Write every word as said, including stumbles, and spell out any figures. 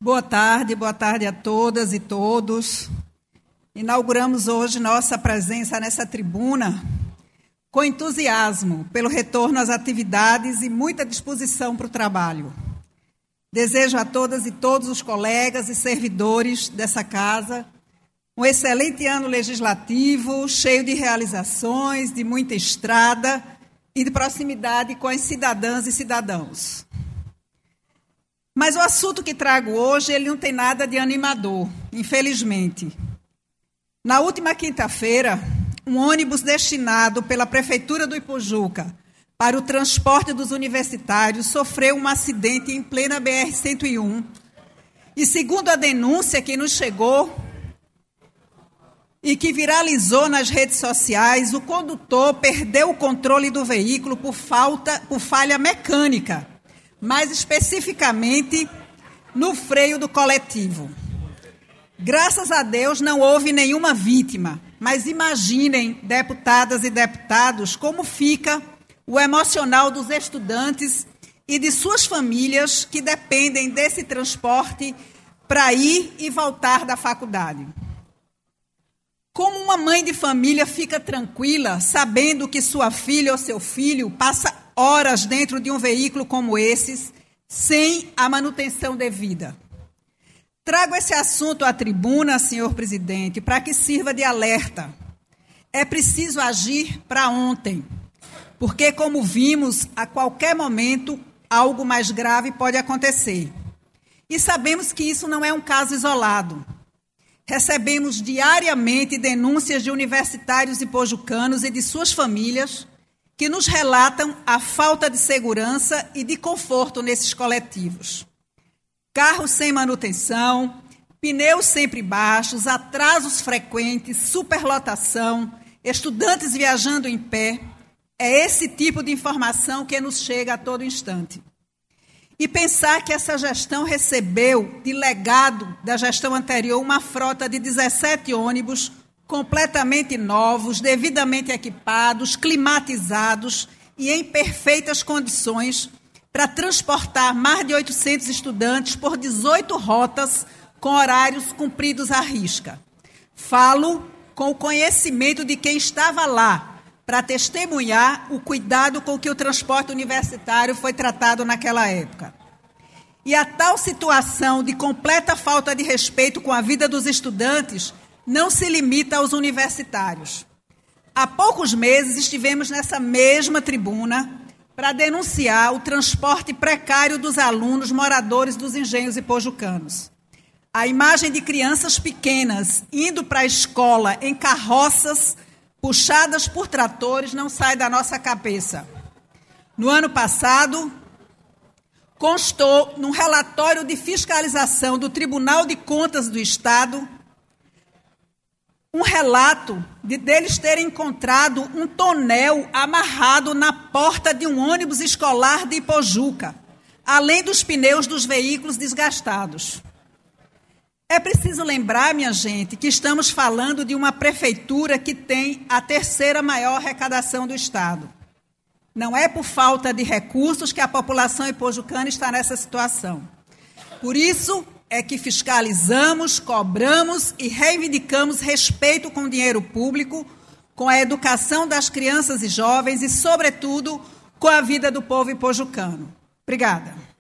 Boa tarde, boa tarde a todas e todos. Inauguramos hoje nossa presença nessa tribuna com entusiasmo pelo retorno às atividades e muita disposição para o trabalho. Desejo a todas e todos os colegas e servidores dessa casa um excelente ano legislativo, cheio de realizações, de muita estrada e de proximidade com as cidadãs e cidadãos. Mas o assunto que trago hoje, ele não tem nada de animador, infelizmente. Na última quinta-feira, um ônibus destinado pela Prefeitura do Ipojuca para o transporte dos universitários sofreu um acidente em plena B R cento e um. E segundo a denúncia que nos chegou e que viralizou nas redes sociais, o condutor perdeu o controle do veículo por falta, por falha mecânica, mais especificamente no freio do coletivo. Graças a Deus não houve nenhuma vítima, mas imaginem, deputadas e deputados, como fica o emocional dos estudantes e de suas famílias que dependem desse transporte para ir e voltar da faculdade. Como uma mãe de família fica tranquila sabendo que sua filha ou seu filho passa horas dentro de um veículo como esses, sem a manutenção devida? Trago esse assunto à tribuna, senhor presidente, para que sirva de alerta. É preciso agir para ontem, porque, como vimos, a qualquer momento, algo mais grave pode acontecer. E sabemos que isso não é um caso isolado. Recebemos diariamente denúncias de universitários ipojucanos e de suas famílias que nos relatam a falta de segurança e de conforto nesses coletivos. Carros sem manutenção, pneus sempre baixos, atrasos frequentes, superlotação, estudantes viajando em pé. É esse tipo de informação que nos chega a todo instante. E pensar que essa gestão recebeu, de legado da gestão anterior, uma frota de dezessete ônibus completamente novos, devidamente equipados, climatizados e em perfeitas condições para transportar mais de oitocentos estudantes por dezoito rotas com horários cumpridos à risca. Falo com o conhecimento de quem estava lá para testemunhar o cuidado com que o transporte universitário foi tratado naquela época. E a tal situação de completa falta de respeito com a vida dos estudantes não se limita aos universitários. Há poucos meses estivemos nessa mesma tribuna para denunciar o transporte precário dos alunos moradores dos engenhos ipojucanos. A imagem de crianças pequenas indo para a escola em carroças puxadas por tratores não sai da nossa cabeça. No ano passado, constou num relatório de fiscalização do Tribunal de Contas do Estado um relato de deles terem encontrado um tonel amarrado na porta de um ônibus escolar de Ipojuca, além dos pneus dos veículos desgastados. É preciso lembrar, minha gente, que estamos falando de uma prefeitura que tem a terceira maior arrecadação do Estado. Não é por falta de recursos que a população ipojucana está nessa situação. Por isso é que fiscalizamos, cobramos e reivindicamos respeito com o dinheiro público, com a educação das crianças e jovens e, sobretudo, com a vida do povo ipojucano. Obrigada.